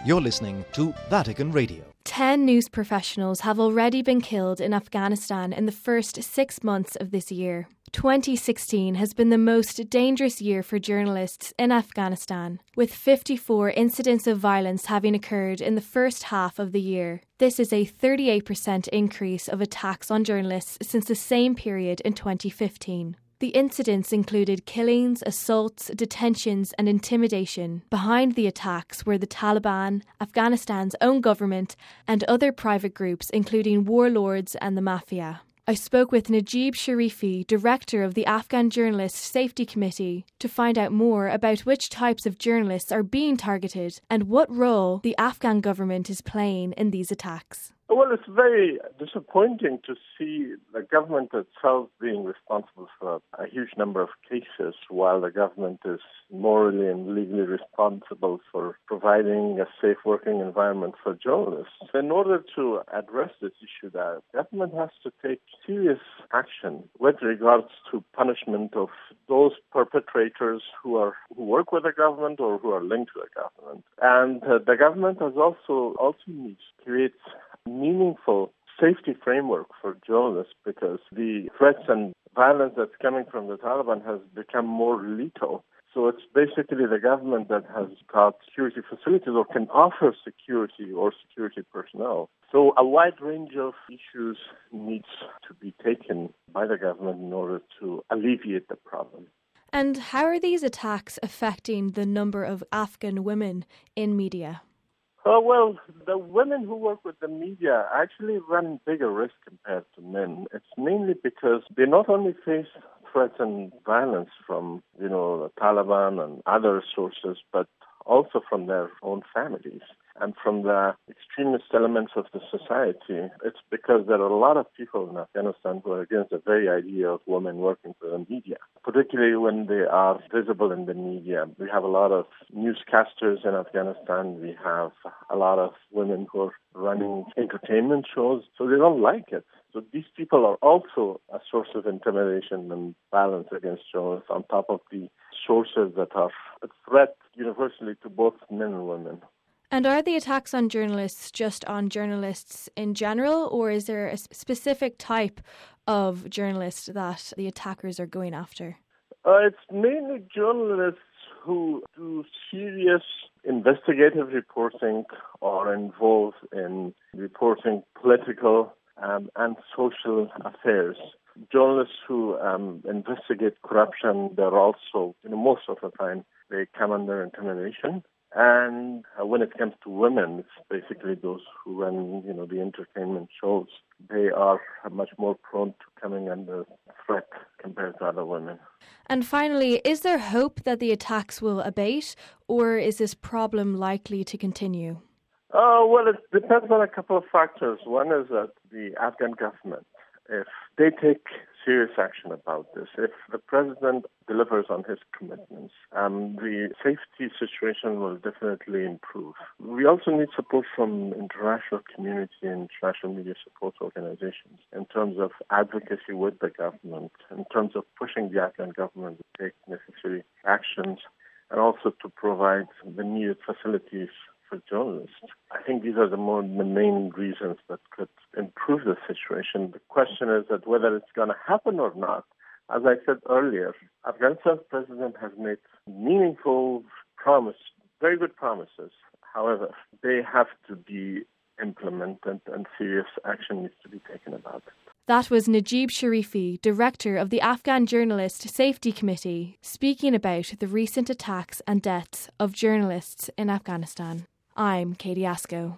You're listening to Vatican Radio. 10 news professionals have already been killed in Afghanistan in the first 6 months of this year. 2016 has been the most dangerous year for journalists in Afghanistan, with 54 incidents of violence having occurred in the first half of the year. This is a 38% increase of attacks on journalists since the same period in 2015. The incidents included killings, assaults, detentions and intimidation. Behind the attacks were the Taliban, Afghanistan's own government and other private groups including warlords and the mafia. I spoke with Najib Sharifi, director of the Afghan Journalists Safety Committee, to find out more about which types of journalists are being targeted and what role the Afghan government is playing in these attacks. Well, it's very disappointing to see the government itself being responsible for a huge number of cases, while the government is morally and legally responsible for providing a safe working environment for journalists. In order to address this issue, the government has to take serious action with regards to punishment of those perpetrators who work with the government or who are linked to the government. And the government has also needs to create meaningful safety framework for journalists, because the threats and violence that's coming from the Taliban has become more lethal. So it's basically the government that has got security facilities or can offer security or security personnel. So a wide range of issues needs to be taken by the government in order to alleviate the problem. And how are these attacks affecting the number of Afghan women in media? Well, the women who work with the media actually run bigger risk compared to men. It's mainly because they not only face threats and violence from, the Taliban and other sources, but also from their own families and from the extremist elements of the society. It's because there are a lot of people in Afghanistan who are against the very idea of women working for the media, particularly when they are visible in the media. We have a lot of newscasters in Afghanistan. We have a lot of women who are running entertainment shows, so they don't like it. So these people are also a source of intimidation and violence against journalists, on top of the sources that are a threat universally to both men and women. And are the attacks on journalists just on journalists in general, or is there a specific type of journalist that the attackers are going after? It's mainly journalists who do serious investigative reporting or involved in reporting political and social affairs. Journalists who investigate corruption, they're also, most of the time, they come under intimidation. And when it comes to women, it's basically those who run, the entertainment shows. They are much more prone to coming under threat compared to other women. And finally, is there hope that the attacks will abate, or is this problem likely to continue? Well, it depends on a couple of factors. One is that the Afghan government, if they take serious action about this, if the president delivers on his commitments, the safety situation will definitely improve. We also need support from international community and international media support organizations in terms of advocacy with the government, in terms of pushing the Afghan government to take necessary actions, and also to provide the needed facilities for journalists. I think these are the main reasons that could improve the situation. The question is that whether it's going to happen or not. As I said earlier, Afghanistan's president has made meaningful promises, very good promises. However, they have to be implemented and serious action needs to be taken about it. That was Najib Sharifi, director of the Afghan Journalist Safety Committee, speaking about the recent attacks and deaths of journalists in Afghanistan. I'm Katie Asko.